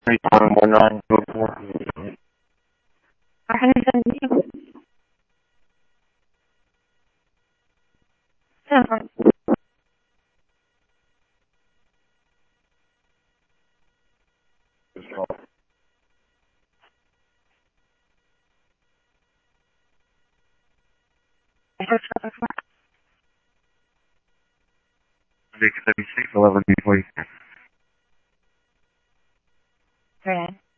3.1924. احنا سنجيب سنفر Six 76 11 before you. Right.